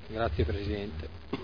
Grazie Presidente.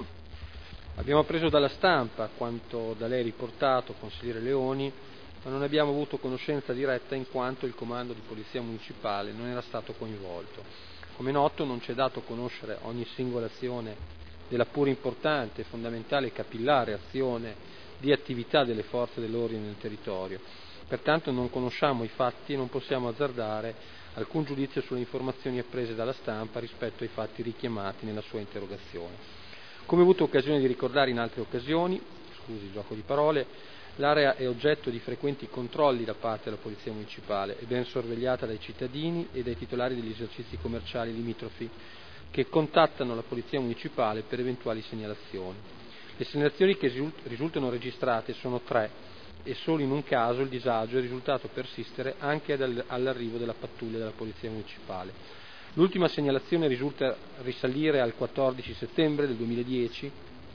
Abbiamo appreso dalla stampa quanto da lei riportato, consigliere Leoni, ma non abbiamo avuto conoscenza diretta in quanto il comando di polizia municipale non era stato coinvolto. Come noto non ci è dato conoscere ogni singola azione della pur importante, fondamentale e capillare azione di attività delle forze dell'ordine nel territorio. Pertanto non conosciamo i fatti e non possiamo azzardare alcun giudizio sulle informazioni apprese dalla stampa rispetto ai fatti richiamati nella sua interrogazione. Come ho avuto occasione di ricordare in altre occasioni, scusi il gioco di parole, l'area è oggetto di frequenti controlli da parte della Polizia Municipale e ben sorvegliata dai cittadini e dai titolari degli esercizi commerciali limitrofi che contattano la Polizia Municipale per eventuali segnalazioni. Le segnalazioni che risultano registrate sono 3 e solo in un caso il disagio è risultato persistere anche all'arrivo della pattuglia della Polizia Municipale. L'ultima segnalazione risulta risalire al 14 settembre del 2010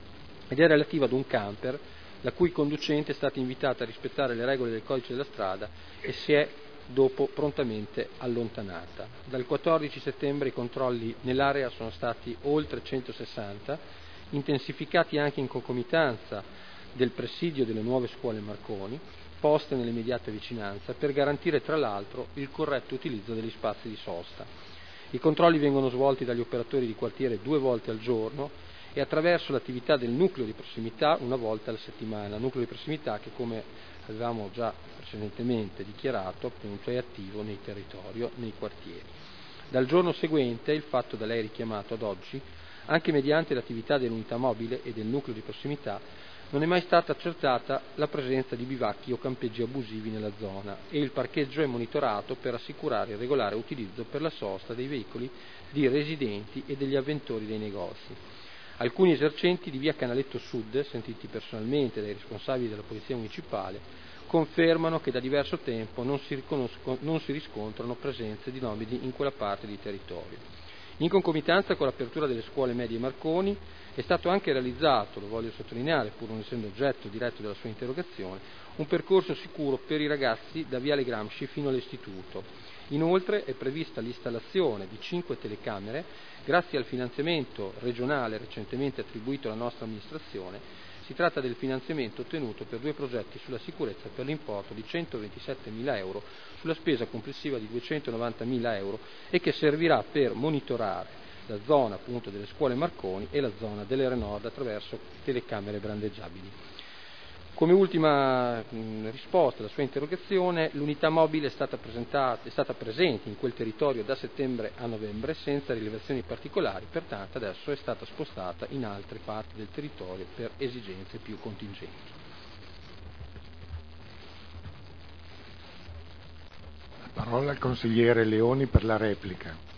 ed è relativa ad un camper la cui conducente è stata invitata a rispettare le regole del codice della strada e si è dopo prontamente allontanata. Dal 14 settembre i controlli nell'area sono stati oltre 160, intensificati anche in concomitanza del presidio delle nuove scuole Marconi, poste nell'immediata vicinanza, per garantire tra l'altro il corretto utilizzo degli spazi di sosta. I controlli vengono svolti dagli operatori di quartiere 2 volte al giorno e attraverso l'attività del nucleo di prossimità una volta alla settimana, nucleo di prossimità che, come avevamo già precedentemente dichiarato, appunto è attivo nei territori, nei quartieri. Dal giorno seguente, il fatto da lei richiamato ad oggi, anche mediante l'attività dell'unità mobile e del nucleo di prossimità, non è mai stata accertata la presenza di bivacchi o campeggi abusivi nella zona e il parcheggio è monitorato per assicurare il regolare utilizzo per la sosta dei veicoli di residenti e degli avventori dei negozi. Alcuni esercenti di via Canaletto Sud, sentiti personalmente dai responsabili della Polizia Municipale, confermano che da diverso tempo non si riscontrano presenze di nomadi in quella parte di territorio. In concomitanza con l'apertura delle scuole medie Marconi è stato anche realizzato, lo voglio sottolineare pur non essendo oggetto diretto della sua interrogazione, un percorso sicuro per i ragazzi da Viale Gramsci fino all'istituto. Inoltre è prevista l'installazione di 5 telecamere grazie al finanziamento regionale recentemente attribuito alla nostra amministrazione. Si tratta del finanziamento ottenuto per 2 progetti sulla sicurezza per l'importo di 127.000 euro sulla spesa complessiva di 290.000 euro e che servirà per monitorare la zona appunto delle scuole Marconi e la zona delle Nord attraverso telecamere brandeggiabili. Come ultima risposta alla sua interrogazione, l'unità mobile è stata presente in quel territorio da settembre a novembre senza rilevazioni particolari, pertanto adesso è stata spostata in altre parti del territorio per esigenze più contingenti. La parola al consigliere Leoni per la replica.